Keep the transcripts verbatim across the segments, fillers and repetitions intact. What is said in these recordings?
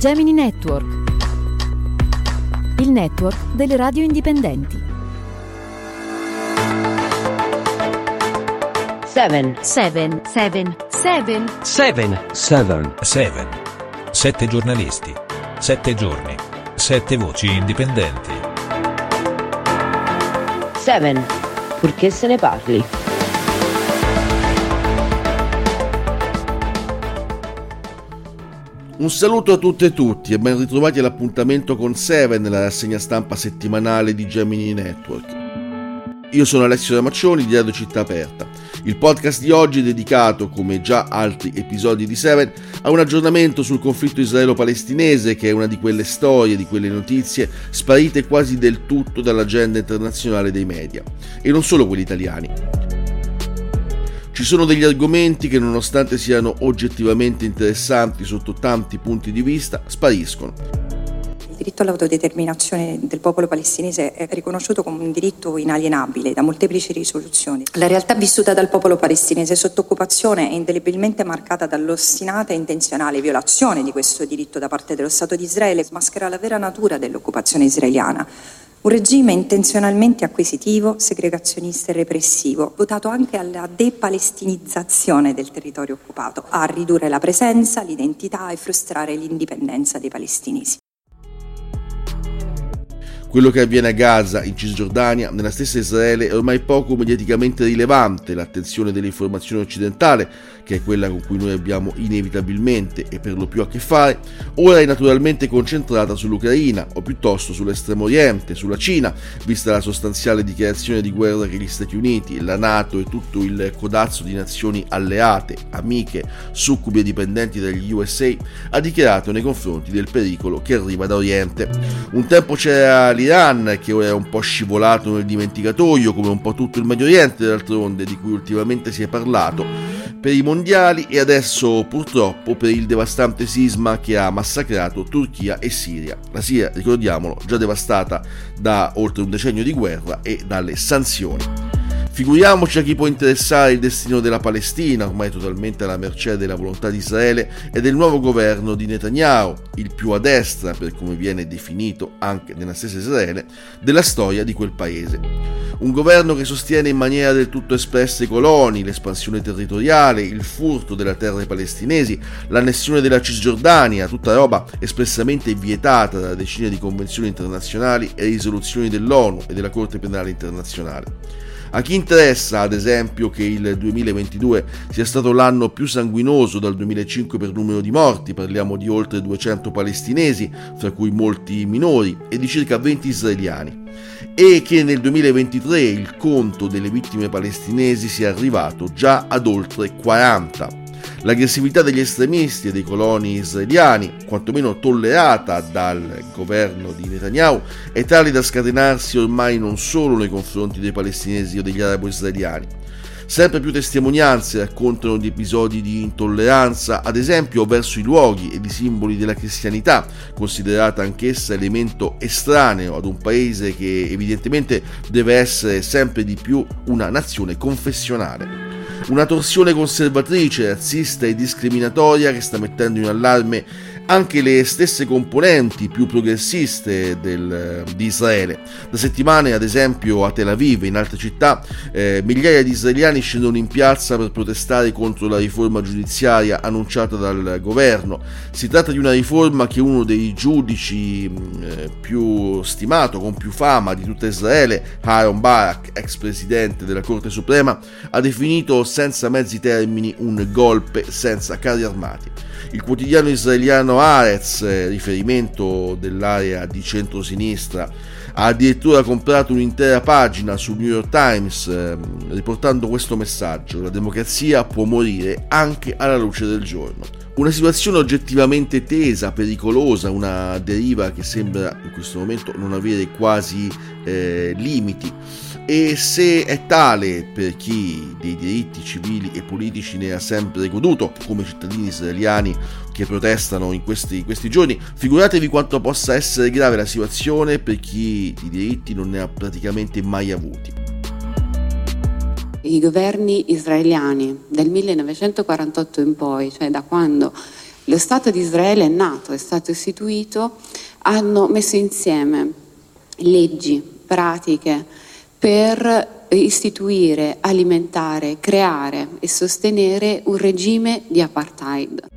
Gemini Network, il network delle radio indipendenti. Seven. Seven. Seven. Seven. Seven. Seven. Seven. Sette giornalisti. Sette giorni. Sette voci indipendenti. Seven. Purché se ne parli. Un saluto a tutte e tutti e ben ritrovati all'appuntamento con Seven, la rassegna stampa settimanale di Gemini Network. Io sono Alessio Ramaccioni di Radio Città Aperta. Il podcast di oggi è dedicato, come già altri episodi di Seven, a un aggiornamento sul conflitto israelo-palestinese, che è una di quelle storie, di quelle notizie sparite quasi del tutto dall'agenda internazionale dei media, e non solo quelli italiani. Ci sono degli argomenti che, nonostante siano oggettivamente interessanti sotto tanti punti di vista, spariscono. Il diritto all'autodeterminazione del popolo palestinese è riconosciuto come un diritto inalienabile da molteplici risoluzioni. La realtà vissuta dal popolo palestinese sotto occupazione è indelebilmente marcata dall'ostinata e intenzionale violazione di questo diritto da parte dello Stato di Israele, maschera la vera natura dell'occupazione israeliana. Un regime intenzionalmente acquisitivo, segregazionista e repressivo, votato anche alla depalestinizzazione del territorio occupato, a ridurre la presenza, l'identità e frustrare l'indipendenza dei palestinesi. Quello che avviene a Gaza, in Cisgiordania, nella stessa Israele, è ormai poco mediaticamente rilevante. L'attenzione dell'informazione occidentale, che è quella con cui noi abbiamo inevitabilmente e per lo più a che fare, ora è naturalmente concentrata sull'Ucraina, o piuttosto sull'Estremo Oriente, sulla Cina, vista la sostanziale dichiarazione di guerra che gli Stati Uniti, la NATO e tutto il codazzo di nazioni alleate, amiche, succubi e dipendenti dagli U S A ha dichiarato nei confronti del pericolo che arriva da Oriente. Un tempo c'era l'Iran, che ora è un po' scivolato nel dimenticatoio, come un po' tutto il Medio Oriente d'altronde, di cui ultimamente si è parlato per i mondiali, e adesso purtroppo per il devastante sisma che ha massacrato Turchia e Siria. La Siria, ricordiamolo, già devastata da oltre un decennio di guerra e dalle sanzioni. Figuriamoci a chi può interessare il destino della Palestina, ormai totalmente alla mercé della volontà di Israele e del nuovo governo di Netanyahu, il più a destra, per come viene definito anche nella stessa Israele, della storia di quel paese. Un governo che sostiene in maniera del tutto espressa i coloni, l'espansione territoriale, il furto delle terre palestinesi, l'annessione della Cisgiordania, tutta roba espressamente vietata da decine di convenzioni internazionali e risoluzioni dell'ONU e della Corte Penale Internazionale. A chi interessa, ad esempio, che il duemilaventidue sia stato l'anno più sanguinoso dal duemilacinque per numero di morti, parliamo di oltre duecento palestinesi, fra cui molti minori, e di circa venti israeliani, e che nel duemilaventitré il conto delle vittime palestinesi sia arrivato già ad oltre quaranta. L'aggressività degli estremisti e dei coloni israeliani, quantomeno tollerata dal governo di Netanyahu, è tale da scatenarsi ormai non solo nei confronti dei palestinesi o degli arabo-israeliani. Sempre più testimonianze raccontano di episodi di intolleranza, ad esempio verso i luoghi ed i simboli della cristianità, considerata anch'essa elemento estraneo ad un paese che evidentemente deve essere sempre di più una nazione confessionale. Una torsione conservatrice, razzista e discriminatoria che sta mettendo in allarme anche le stesse componenti più progressiste del, di Israele. Da settimane, ad esempio, a Tel Aviv e in altre città, eh, migliaia di israeliani scendono in piazza per protestare contro la riforma giudiziaria annunciata dal governo. Si tratta di una riforma che uno dei giudici eh, più stimato, con più fama di tutta Israele, Aaron Barak, ex presidente della Corte Suprema, ha definito senza mezzi termini un golpe senza carri armati. Il quotidiano israeliano Haaretz, riferimento dell'area di centrosinistra, ha addirittura comprato un'intera pagina sul New York Times eh, riportando questo messaggio: la democrazia può morire anche alla luce del giorno. Una situazione oggettivamente tesa, pericolosa, una deriva che sembra in questo momento non avere quasi eh, limiti. E se è tale per chi dei diritti civili e politici ne ha sempre goduto, come i cittadini israeliani che protestano in questi, questi giorni, figuratevi quanto possa essere grave la situazione per chi di diritti non ne ha praticamente mai avuti. I governi israeliani del millenovecentoquarantotto in poi, cioè da quando lo Stato di Israele è nato, è stato istituito, hanno messo insieme leggi, pratiche per istituire, alimentare, creare e sostenere un regime di apartheid.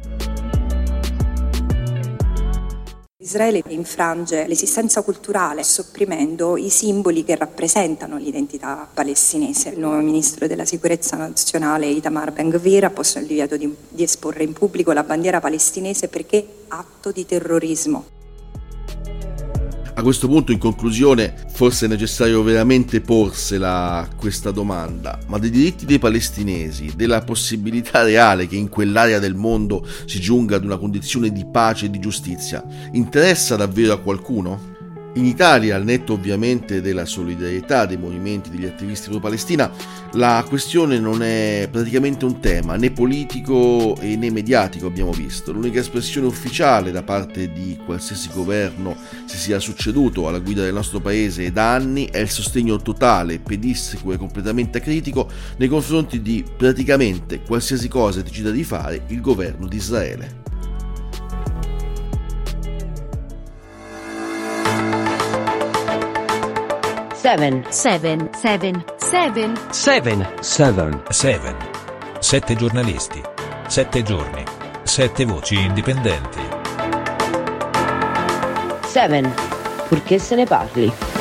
Israele infrange l'esistenza culturale sopprimendo i simboli che rappresentano l'identità palestinese. Il nuovo ministro della sicurezza nazionale Itamar Ben-Gvir ha posto il divieto di, di esporre in pubblico la bandiera palestinese perché atto di terrorismo. A questo punto, in conclusione, forse è necessario veramente porsela questa domanda: ma dei diritti dei palestinesi, della possibilità reale che in quell'area del mondo si giunga ad una condizione di pace e di giustizia, interessa davvero a qualcuno? In Italia, al netto ovviamente della solidarietà dei movimenti degli attivisti pro-Palestina, la questione non è praticamente un tema né politico e né mediatico, abbiamo visto. L'unica espressione ufficiale da parte di qualsiasi governo si sia succeduto alla guida del nostro paese da anni è il sostegno totale, pedissequo e completamente acritico nei confronti di praticamente qualsiasi cosa decida di fare il governo di Israele. Seven. Seven. Seven. Seven. Seven. Seven. Seven. Sette giornalisti. Sette giorni. Sette voci indipendenti. Seven. Purché se ne parli.